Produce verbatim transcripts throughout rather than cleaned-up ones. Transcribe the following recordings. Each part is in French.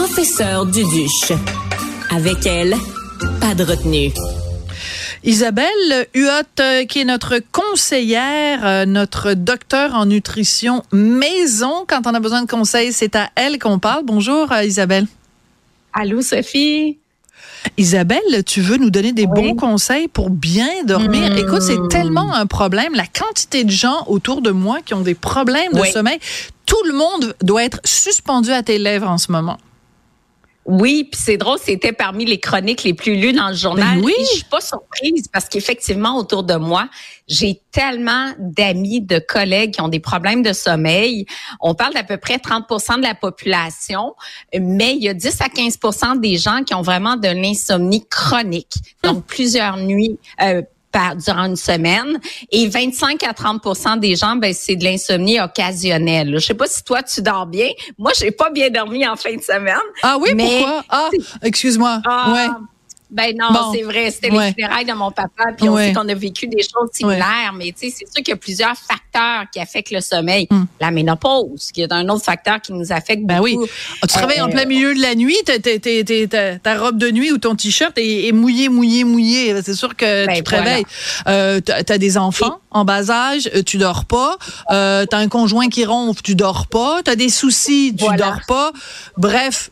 professeure Duduche. Avec elle, pas de retenue. Isabelle Huot, qui est notre conseillère, notre docteur en nutrition maison. Quand on a besoin de conseils, c'est à elle qu'on parle. Bonjour Isabelle. Allô Sophie. Isabelle, tu veux nous donner des oui. bons conseils pour bien dormir? Mmh. Écoute, c'est tellement un problème. La quantité de gens autour de moi qui ont des problèmes de oui. sommeil, tout le monde doit être suspendu à tes lèvres en ce moment. Oui, puis c'est drôle, c'était parmi les chroniques les plus lues dans le journal. Ben oui. Et je suis pas surprise parce qu'effectivement, autour de moi, j'ai tellement d'amis, de collègues qui ont des problèmes de sommeil. On parle d'à peu près trente pour cent de la population, mais il y a dix à quinze pour cent des gens qui ont vraiment de l'insomnie chronique. Donc, hum. plusieurs nuits euh, Par, durant une semaine, et vingt-cinq à trente pour cent des gens, ben c'est de l'insomnie occasionnelle. Je sais pas si toi tu dors bien. Moi, j'ai pas bien dormi en fin de semaine. Ah oui, mais pourquoi? Ah, excuse-moi. Ah, ouais. Ben non, bon. c'est vrai, c'était ouais. les funérailles de mon papa, puis on ouais. sait qu'on a vécu des choses similaires, ouais. mais tu sais, c'est sûr qu'il y a plusieurs facteurs qui affectent le sommeil. Hum. La ménopause, qui est un autre facteur qui nous affecte ben beaucoup. Oui. Tu travailles euh, en plein milieu de la nuit, t'es, t'es, t'es, t'es, t'es, ta robe de nuit ou ton t-shirt est, est mouillé, mouillé, mouillé. C'est sûr que ben tu te voilà. réveilles. Euh, t'as, t'as des enfants Et... en bas âge, tu dors pas. Euh, t'as un conjoint qui ronfle, tu dors pas. T'as des soucis, tu voilà. dors pas. Bref.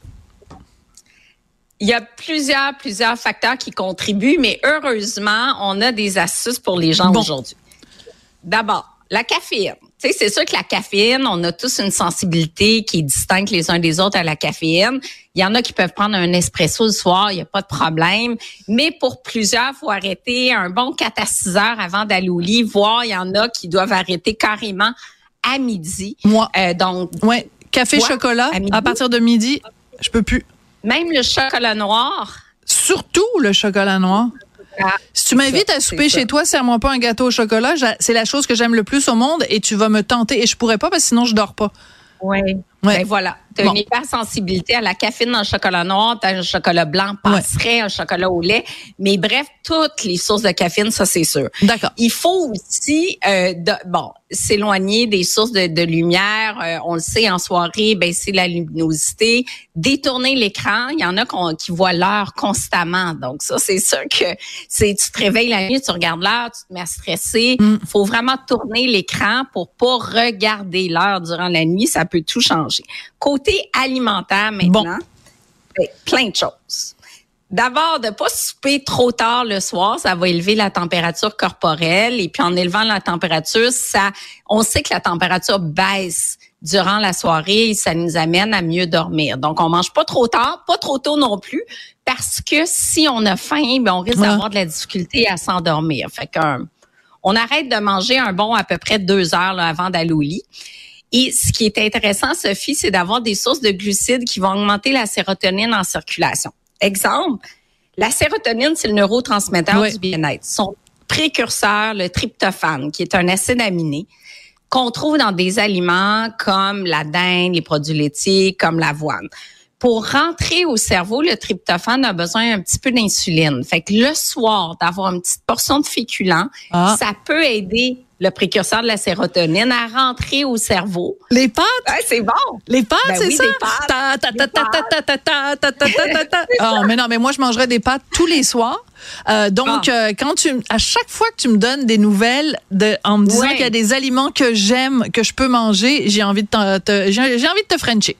Il y a plusieurs, plusieurs facteurs qui contribuent, mais heureusement, on a des astuces pour les gens bon. aujourd'hui. D'abord, la caféine. Tu sais, c'est sûr que la caféine, on a tous une sensibilité qui est distincte les uns des autres à la caféine. Il y en a qui peuvent prendre un espresso le soir, il n'y a pas de problème. Mais pour plusieurs, il faut arrêter un bon quatre à six heures avant d'aller au lit, voire il y en a qui doivent arrêter carrément à midi. Moi. Euh, donc, ouais, café, toi, chocolat, à, à partir de midi, je peux plus. Même le chocolat noir. Surtout le chocolat noir. Ah, si tu m'invites ça, à souper chez toi, serre-moi pas un gâteau au chocolat. C'est la chose que j'aime le plus au monde et tu vas me tenter. Et je pourrais pas parce que sinon je dors pas. Oui. Ouais. Ben voilà. Tu as bon. une hypersensibilité à la caféine dans le chocolat noir, tu as un chocolat blanc passerait, ouais. un chocolat au lait. Mais bref, toutes les sources de caféine, ça, c'est sûr. D'accord. Il faut aussi, euh, de, bon, s'éloigner des sources de, de lumière. Euh, on le sait, en soirée, ben c'est la luminosité. Détourner l'écran. Il y en a qu'on, qui voient l'heure constamment. Donc ça, c'est sûr que c'est tu te réveilles la nuit, tu regardes l'heure, tu te mets à stresser. Il mm. faut vraiment tourner l'écran pour pas regarder l'heure durant la nuit. Ça peut tout changer. Côté alimentaire maintenant, bon. ben, plein de choses. D'abord, de pas souper trop tard le soir, ça va élever la température corporelle. Et puis, en élevant la température, ça, on sait que la température baisse durant la soirée et ça nous amène à mieux dormir. Donc, on mange pas trop tard, pas trop tôt non plus, parce que si on a faim, ben, on risque ouais. d'avoir de la difficulté à s'endormir. Fait qu'on on arrête de manger un bon à peu près deux heures là, avant d'aller au lit. Et ce qui est intéressant, Sophie, c'est d'avoir des sources de glucides qui vont augmenter la sérotonine en circulation. Exemple, la sérotonine, c'est le neurotransmetteur oui. du bien-être. Son précurseur, le tryptophane, qui est un acide aminé qu'on trouve dans des aliments comme la dinde, les produits laitiers, comme l'avoine. Pour rentrer au cerveau, le tryptophane a besoin un petit peu d'insuline. Fait que le soir, d'avoir une petite portion de féculents, ah. ça peut aider le précurseur de la sérotonine à rentrer au cerveau. Les pâtes? Ouais, c'est bon. Les pâtes, ben c'est oui, ça? Les pâtes. Ta, ta, ta, ta, ta, ta, ta, ta, ta, ta, ta. Oh, mais non, mais moi, je mangerais des pâtes tous les soirs. Euh, donc, ah. euh, quand tu, à chaque fois que tu me donnes des nouvelles de, en me disant ouais. qu'il y a des aliments que j'aime, que je peux manger, j'ai envie de te, te, j'ai, j'ai envie de te frencher.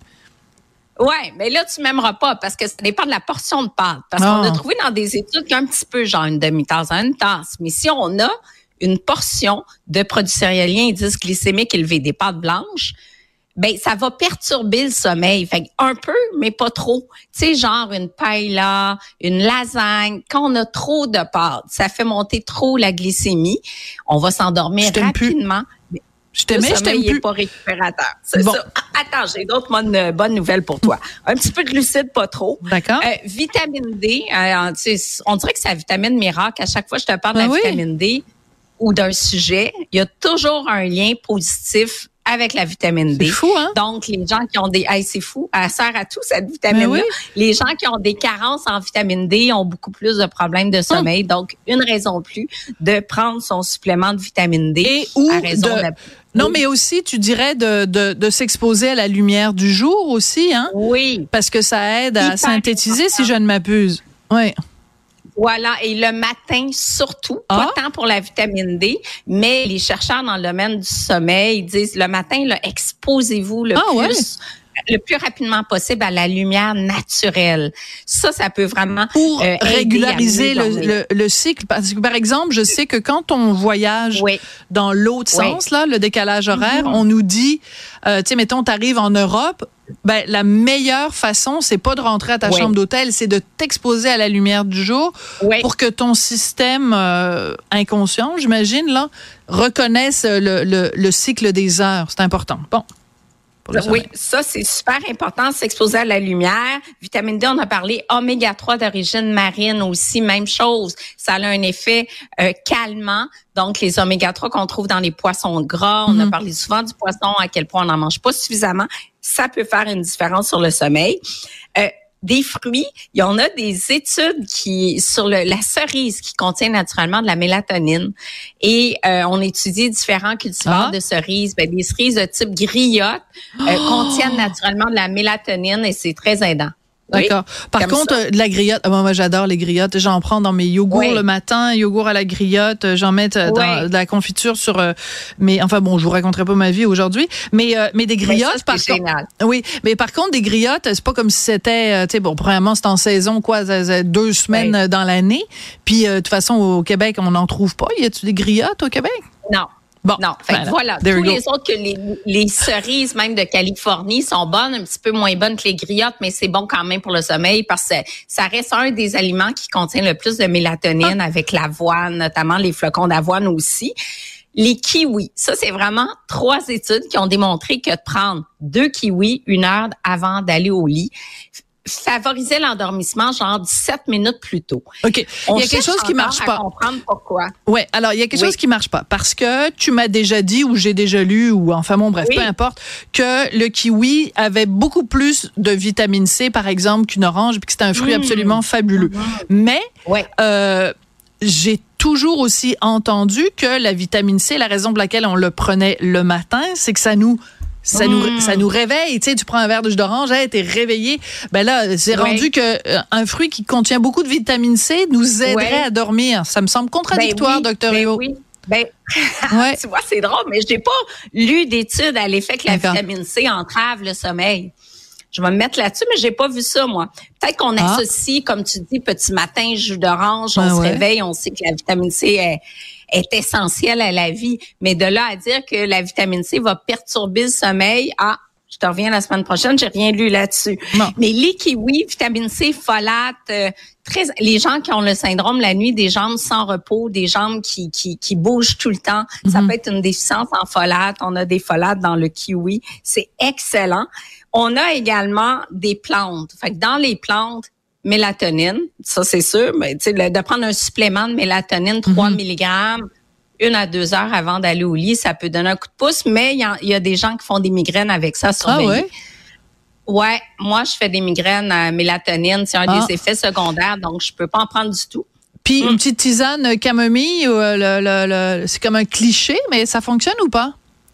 Ouais, mais là, tu m'aimeras pas parce que ça dépend de la portion de pâte. Parce oh. qu'on a trouvé dans des études qu'un petit peu, genre une demi-tasse à une tasse. Mais si on a une portion de produits céréaliens et d'indice glycémique élevé, des pâtes blanches, ben ça va perturber le sommeil. Fait un peu, mais pas trop. Tu sais, genre une paella, une lasagne. Quand on a trop de pâtes, ça fait monter trop la glycémie. On va s'endormir rapidement. Plus. Je t'aimais, je t'aime plus. Il n'est pas récupérateur. C'est bon. ça. Attends, j'ai d'autres bonnes, bonnes nouvelles pour toi. Un petit peu de glucides, pas trop. D'accord. Euh, vitamine D, euh, on dirait que c'est la vitamine miracle. À chaque fois que je te parle de ah la oui? vitamine D ou d'un sujet, il y a toujours un lien positif avec la vitamine D. C'est fou, hein? Donc, les gens qui ont des... Hey, c'est fou, elle sert à tout, cette vitamine-là. Oui. Les gens qui ont des carences en vitamine D ont beaucoup plus de problèmes de sommeil. Hum. Donc, une raison plus de prendre son supplément de vitamine D et ou à raison de, de la... Non, oui. mais aussi, tu dirais de, de, de s'exposer à la lumière du jour aussi, hein? Oui. Parce que ça aide à Hyper synthétiser, important. si je ne m'abuse. Oui. Voilà, et le matin surtout, Ah. pas tant pour la vitamine D, mais les chercheurs dans le domaine du sommeil disent le matin, là, exposez-vous le Ah, plus... ouais. le plus rapidement possible à la lumière naturelle. Ça, ça peut vraiment Pour euh, régulariser aider à mieux le, dormir. le, le cycle. Parce que, par exemple, je sais que quand on voyage Oui. dans l'autre Oui. sens, là, le décalage horaire, Mm-hmm. on nous dit, euh, tu sais, mettons, t'arrives en Europe, ben, la meilleure façon, c'est pas de rentrer à ta Oui. chambre d'hôtel, c'est de t'exposer à la lumière du jour Oui. pour que ton système euh, inconscient, j'imagine, là, reconnaisse le, le, le cycle des heures. C'est important. Bon. Oui, ça, c'est super important, s'exposer à la lumière. Vitamine D, on a parlé. Oméga trois d'origine marine aussi, même chose. Ça a un effet euh, calmant. Donc, les oméga trois qu'on trouve dans les poissons gras, on Mm-hmm. a parlé souvent du poisson, à quel point on n'en mange pas suffisamment. Ça peut faire une différence sur le sommeil. Euh, Des fruits, il y en a des études qui sur le, la cerise qui contient naturellement de la mélatonine et euh, on étudie différents cultivars Ah. de cerises. Ben, des cerises de type griotte euh, Oh. contiennent naturellement de la mélatonine et c'est très aidant. Oui, D'accord. Par comme contre, ça. euh, de la griotte, ah, moi, moi j'adore les griottes. J'en prends dans mes yogourts Oui. le matin, yogourt à la griotte. euh, J'en mets euh, dans Oui. de la confiture sur. Euh, mais enfin bon, je vous raconterai pas ma vie aujourd'hui. Mais euh, mais des Ben, griottes, ça, par c'est contre. génial. Oui, mais par contre des griottes, c'est pas comme si c'était, euh, tu sais, bon, premièrement c'est en saison quoi, ça- ça- deux semaines Oui. euh, dans l'année. Puis euh, de toute façon au Québec on n'en trouve pas. Y a-tu des griottes au Québec? Non. Bon, Non, fait que voilà, There tous you go. les autres que les, les cerises même de Californie sont bonnes, un petit peu moins bonnes que les griottes, mais c'est bon quand même pour le sommeil parce que ça reste un des aliments qui contient le plus de mélatonine Ah. avec l'avoine, notamment les flocons d'avoine aussi. Les kiwis, ça c'est vraiment trois études qui ont démontré que de prendre deux kiwis une heure avant d'aller au lit favorisait l'endormissement genre dix-sept minutes plus tôt. OK. On Il y a quelque cherche chose qui encore marche à pas. comprendre pourquoi. Ouais, alors il y a quelque Oui. chose qui marche pas parce que tu m'as déjà dit ou j'ai déjà lu ou enfin bon bref, Oui. peu importe que le kiwi avait beaucoup plus de vitamine C par exemple qu'une orange puis que c'était un fruit Mmh. absolument fabuleux. Mmh. Mais Ouais. euh, j'ai toujours aussi entendu que la vitamine C, la raison pour laquelle on le prenait le matin, c'est que ça nous ça Mm. nous ça nous réveille, tu sais, tu prends un verre de jus d'orange, hey, t'es réveillé. Ben là, c'est Ouais. rendu que euh, un fruit qui contient beaucoup de vitamine C nous aiderait Ouais. à dormir. Ça me semble contradictoire, Ben oui, docteur ben Huot. oui. Ben, Ouais. tu vois, c'est drôle, mais j'ai pas lu d'études à l'effet que la D'accord. vitamine C entrave le sommeil. Je vais me mettre là-dessus, mais j'ai pas vu ça, moi. Peut-être qu'on Ah. associe, comme tu dis, petit matin, jus d'orange, on Ben se ouais. réveille, on sait que la vitamine C est, est essentielle à la vie. Mais de là à dire que la vitamine C va perturber le sommeil, ah, je te reviens la semaine prochaine, j'ai rien lu là-dessus. Non. Mais les kiwis, vitamine C, folate, euh, très, les gens qui ont le syndrome la nuit, des jambes sans repos, des jambes qui, qui, qui bougent tout le temps, ça Mhm. peut être une déficience en folate. On a des folates dans le kiwi. C'est excellent. On a également des plantes. Fait que dans les plantes, mélatonine, ça c'est sûr, mais tu sais, le- de prendre un supplément de mélatonine, trois Mhm. milligrammes, une à deux heures avant d'aller au lit, ça peut donner un coup de pouce, mais il y, a- il y a des gens qui font des migraines avec ça, Ah surveiller. ouais? Ouais, moi je fais des migraines à mélatonine, c'est un Ah. des effets secondaires, donc je peux pas en prendre du tout. Puis Mm. une petite tisane camomille, ou, euh, le, le, le- c'est comme un cliché, mais ça fonctionne ou pas?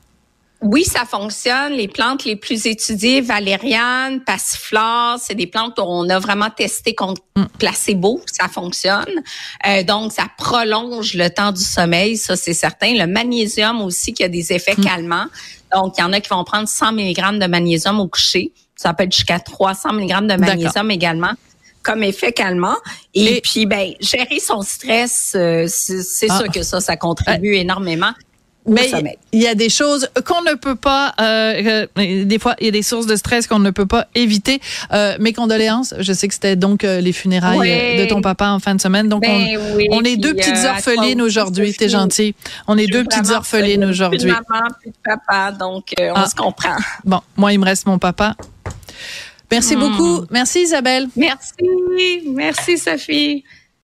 Oui, ça fonctionne. Les plantes les plus étudiées, valériane, passiflore, c'est des plantes qu'on a vraiment testées contre placebo. Ça fonctionne. Euh, donc, ça prolonge le temps du sommeil, ça c'est certain. Le magnésium aussi qui a des effets Mm. calmants. Donc, il y en a qui vont prendre cent milligrammes de magnésium au coucher. Ça peut être jusqu'à trois cents milligrammes de magnésium également comme effet calmant. Et, Et- puis, ben, gérer son stress, euh, c'est c'est Ah. sûr que ça, ça contribue énormément. Mais au sommeil. il y a des choses qu'on ne peut pas, euh, euh, des fois, il y a des sources de stress qu'on ne peut pas éviter. Euh, mes condoléances, je sais que c'était donc euh, les funérailles Ouais. euh, de ton papa en fin de semaine. Donc, Ben on, oui, on est deux puis, petites euh, à toi orphelines aussi, aujourd'hui. Sophie. T'es gentille. On est deux petites Vraiment, orphelines euh, aujourd'hui. Plus de maman, plus de papa, donc euh, on Ah. se comprend. Bon, moi, il me reste mon papa. Merci Hmm. beaucoup. Merci Isabelle. Merci, merci Sophie.